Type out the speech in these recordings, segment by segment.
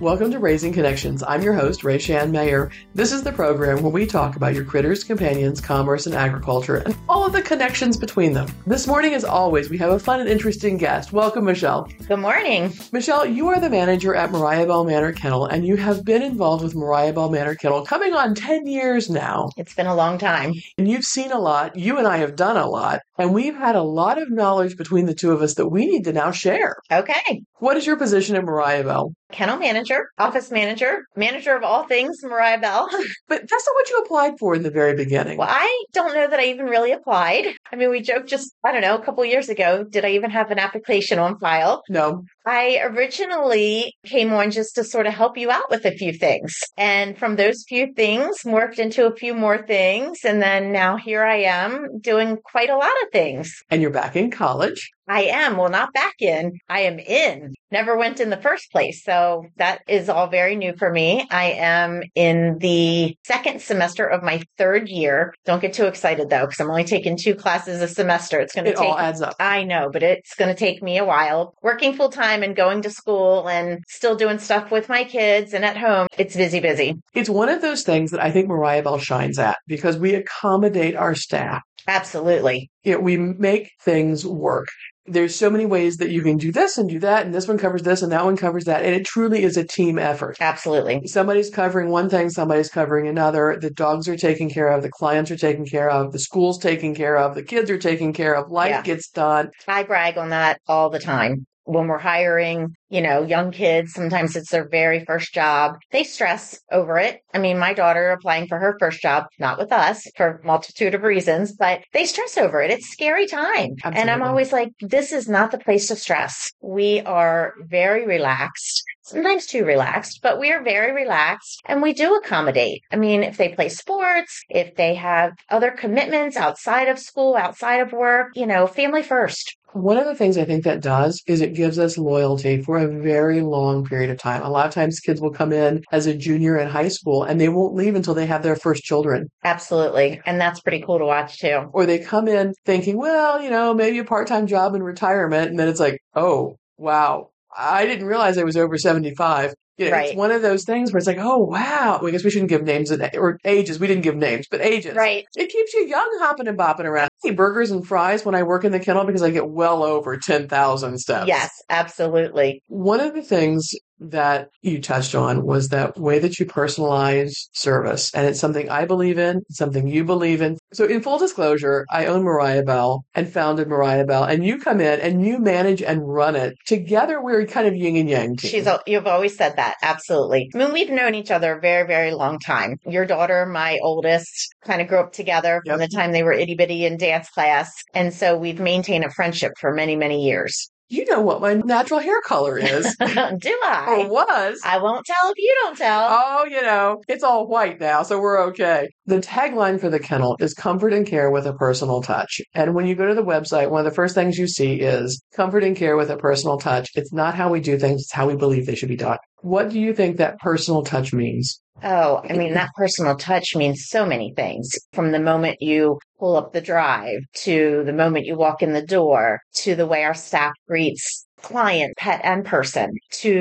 Welcome to Raising Connections. I'm your host, Ray Shan Mayer. This is the program where we talk about your critters, companions, commerce, and agriculture, and all of the connections between them. This morning, as always, we have a fun and interesting guest. Welcome, Michelle. Good morning. Michelle, you are the manager at Mariabell Manor Kennel, and you have been involved with Mariabell Manor Kennel coming on 10 years now. It's been a long time. And you've seen a lot. You and I have done a lot. And we've had a lot of knowledge between the two of us that we need to now share. Okay. What is your position at Mariabell? Kennel manager, office manager, manager of all things Mariabell. But that's not what you applied for in the very beginning. Well, I don't know that I even really applied. I mean, we joked just, a couple years ago, did I even have an application on file? No. I originally came on just to sort of help you out with a few things. And from those few things, morphed into a few more things. And then now here I am doing quite a lot of things. And you're back in college. I am. Well, not back in. I am in. Never went in the first place. So that is all very new for me. I am in the second semester of my third year. Don't get too excited, though, because I'm only taking 2 classes a semester. It all adds up. I know, but it's going to take me a while. Working full time and going to school and still doing stuff with my kids and at home. It's busy. It's one of those things that I think Mariabell shines at because we accommodate our staff. Absolutely. We make things work. There's so many ways that you can do this and do that, and this one covers this and that one covers that, and it truly is a team effort. Absolutely. Somebody's covering one thing, somebody's covering another. The dogs are taken care of, the clients are taken care of, the school's taken care of, the kids are taken care of, life gets done. I brag on that all the time. When we're hiring, young kids, sometimes it's their very first job. They stress over it. I mean, my daughter applying for her first job, not with us for a multitude of reasons, but they stress over it. It's a scary time. Absolutely. And I'm always like, this is not the place to stress. We are very relaxed. Sometimes too relaxed, but we are very relaxed and we do accommodate. I mean, if they play sports, if they have other commitments outside of school, outside of work, family first. One of the things I think that does is it gives us loyalty for a very long period of time. A lot of times kids will come in as a junior in high school and they won't leave until they have their first children. Absolutely. And that's pretty cool to watch too. Or they come in thinking, well, maybe a part-time job in retirement. And then it's like, oh, wow, I didn't realize I was over 75. Right. It's one of those things where it's like, oh, wow. I guess we shouldn't give names or ages. We didn't give names, but ages. Right. It keeps you young, hopping and bopping around. I eat burgers and fries when I work in the kennel because I get well over 10,000 steps. Yes, absolutely. One of the things that you touched on was that way that you personalize service. And it's something I believe in, something you believe in. So in full disclosure, I own Mariabell and founded Mariabell, and you come in and you manage and run it. Together, we're kind of yin and yang team. You've always said that. Absolutely. I mean, we've known each other a very, very long time. Your daughter, my oldest, kind of grew up together from the time they were itty bitty in dance class. And so we've maintained a friendship for many, many years. You know what my natural hair color is. Do I? Or was. I won't tell if you don't tell. Oh, it's all white now, so we're okay. The tagline for the kennel is comfort and care with a personal touch. And when you go to the website, one of the first things you see is comfort and care with a personal touch. It's not how we do things, it's how we believe they should be done. What do you think that personal touch means? Oh, I mean, that personal touch means so many things. From the moment you pull up the drive, to the moment you walk in the door, to the way our staff greets client, pet, and person,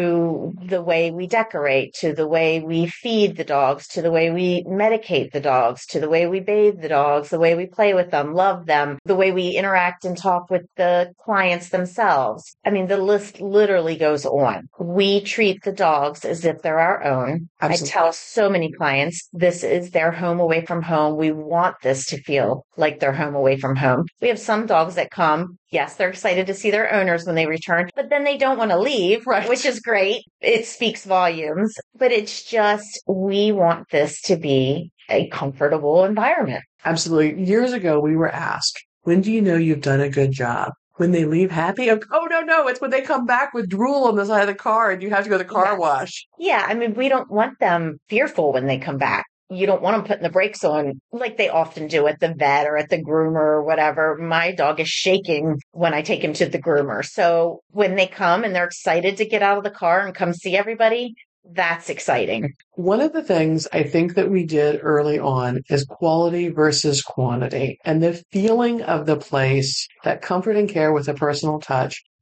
to the way we decorate, to the way we feed the dogs, to the way we medicate the dogs, to the way we bathe the dogs, the way we play with them, love them, the way we interact and talk with the clients themselves. I mean, the list literally goes on. We treat the dogs as if they're our own. Absolutely. I tell so many clients, this is their home away from home. We want this to feel like their home away from home. We have some dogs that come. Yes, they're excited to see their owners when they return, but then they don't want to leave, right, which is great. It speaks volumes, but it's just, we want this to be a comfortable environment. Absolutely. Years ago, we were asked, when do you know you've done a good job? When they leave happy? Oh, no. It's when they come back with drool on the side of the car and you have to go to the car wash. Yeah. I mean, we don't want them fearful when they come back. You don't want them putting the brakes on like they often do at the vet or at the groomer or whatever. My dog is shaking when I take him to the groomer. So when they come and they're excited to get out of the car and come see everybody, that's exciting. One of the things I think that we did early on is quality versus quantity, and the feeling of the place, that comfort and care with a personal touch.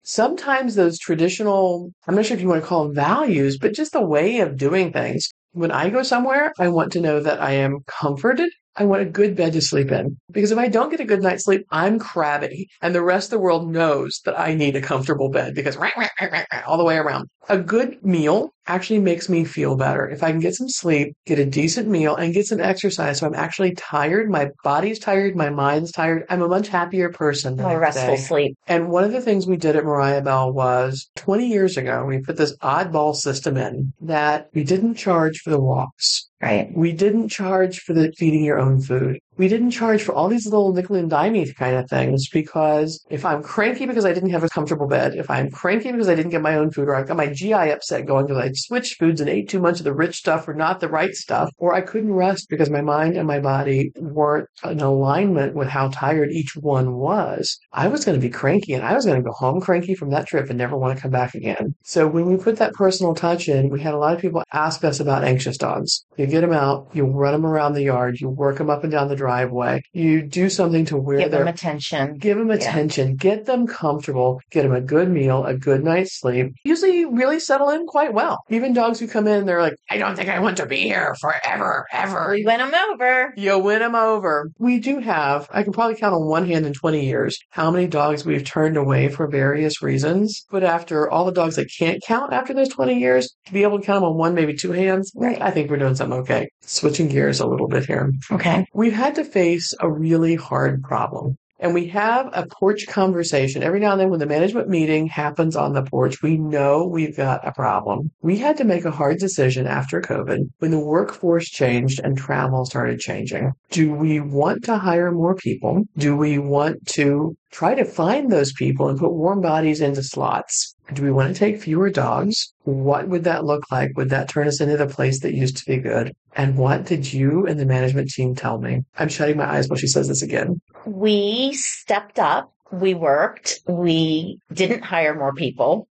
sometimes those traditional, I'm not sure if you want to call them values, but just the way of doing things. When I go somewhere, I want to know that I am comforted. I want a good bed to sleep in. Because if I don't get a good night's sleep, I'm crabby. And the rest of the world knows that I need a comfortable bed because all the way around. A good meal actually makes me feel better. If I can get some sleep, get a decent meal, and get some exercise, so I'm actually tired, my body's tired, my mind's tired, I'm a much happier person the More next restful day. sleep. And one of the things we did at Mariah Bell was 20 years ago, we put this oddball system in that we didn't charge for the walks. Right. We didn't charge for the feeding your own food. We didn't charge for all these little nickel and dimey kind of things, because if I'm cranky because I didn't have a comfortable bed, if I'm cranky because I didn't get my own food, or I've got my GI upset going because I switched foods and ate too much of the rich stuff or not the right stuff, or I couldn't rest because my mind and my body weren't in alignment with how tired each one was, I was going to be cranky, and I was going to go home cranky from that trip and never want to come back again. So when we put that personal touch in, we had a lot of people ask us about anxious dogs. You get them out, you run them around the yard, you work them up and down the driveway, you do something to where Give them attention. Give them attention, get them comfortable, get them a good meal, a good night's sleep. Usually really settle in quite well. Even dogs who come in, they're like, I don't think I want to be here forever, ever. We win them over. You win them over. We do have, I can probably count on one hand in 20 years, how many dogs we've turned away for various reasons. But after all the dogs that can't count after those 20 years, to be able to count them on one, maybe two hands, Right. I think we're doing something okay. Switching gears a little bit here. Okay. We've had to face a really hard problem. And we have a porch conversation. Every now and then when the management meeting happens on the porch, we know we've got a problem. We had to make a hard decision after COVID when the workforce changed and travel started changing. Do we want to hire more people? Do we want to try to find those people and put warm bodies into slots? Do we want to take fewer dogs? What would that look like? Would that turn us into the place that used to be good? And what did you and the management team tell me? I'm shutting my eyes while she says this again. We stepped up. We worked. We didn't hire more people.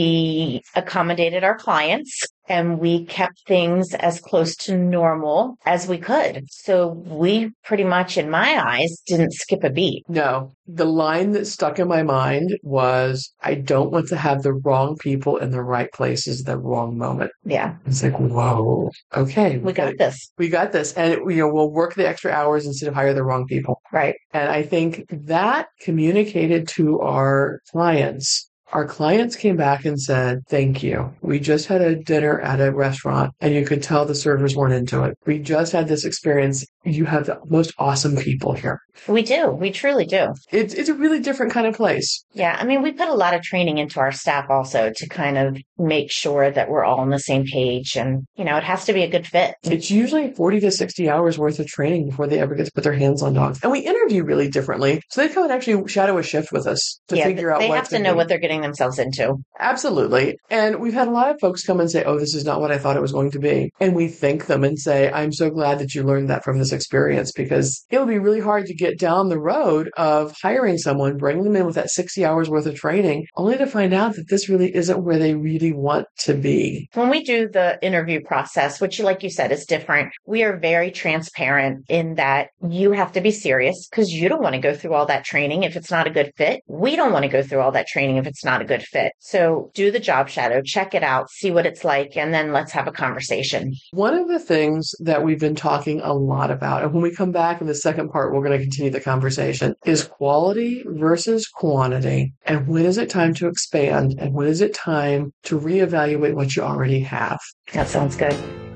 We accommodated our clients, and we kept things as close to normal as we could. So we pretty much, in my eyes, didn't skip a beat. No, the line that stuck in my mind was, I don't want to have the wrong people in the right places at the wrong moment. Yeah. It's like, whoa, okay. We got this. We got this. And, we'll work the extra hours instead of hire the wrong people. Right. And I think that communicated to our clients. Our clients came back and said, thank you. We just had a dinner at a restaurant and you could tell the servers weren't into it. We just had this experience. You have the most awesome people here. We do. We truly do. It's a really different kind of place. Yeah. I mean, we put a lot of training into our staff also to kind of make sure that we're all on the same page. And, it has to be a good fit. It's usually 40 to 60 hours worth of training before they ever get to put their hands on dogs. And we interview really differently. So they come and actually shadow a shift with us to figure out they what have to know what they're getting themselves into. Absolutely. And we've had a lot of folks come and say, oh, this is not what I thought it was going to be. And we thank them and say, I'm so glad that you learned that from this experience, because it'll be really hard to get down the road of hiring someone, bringing them in with that 60 hours worth of training, only to find out that this really isn't where they really want to be. When we do the interview process, which, like you said, is different, we are very transparent in that you have to be serious because you don't want to go through all that training if it's not a good fit. We don't want to go through all that training if it's not a good fit. So do the job shadow, check it out, see what it's like, and then let's have a conversation. One of the things that we've been talking a lot about, and when we come back in the second part, we're going to continue the conversation, is quality versus quantity. And when is it time to expand? And when is it time to reevaluate what you already have? That sounds good.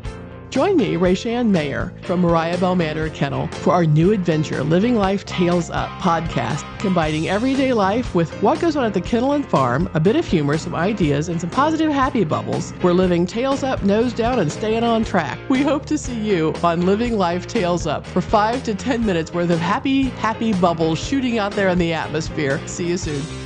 Join me, Rayshan Mayer, from Mariah Bell Manor Kennel for our new adventure, Living Life Tales Up podcast, combining everyday life with what goes on at the kennel and farm, a bit of humor, some ideas, and some positive happy bubbles. We're living tails up, nose down, and staying on track. We hope to see you on Living Life Tales Up for 5 to 10 minutes worth of happy bubbles shooting out there in the atmosphere. See you soon.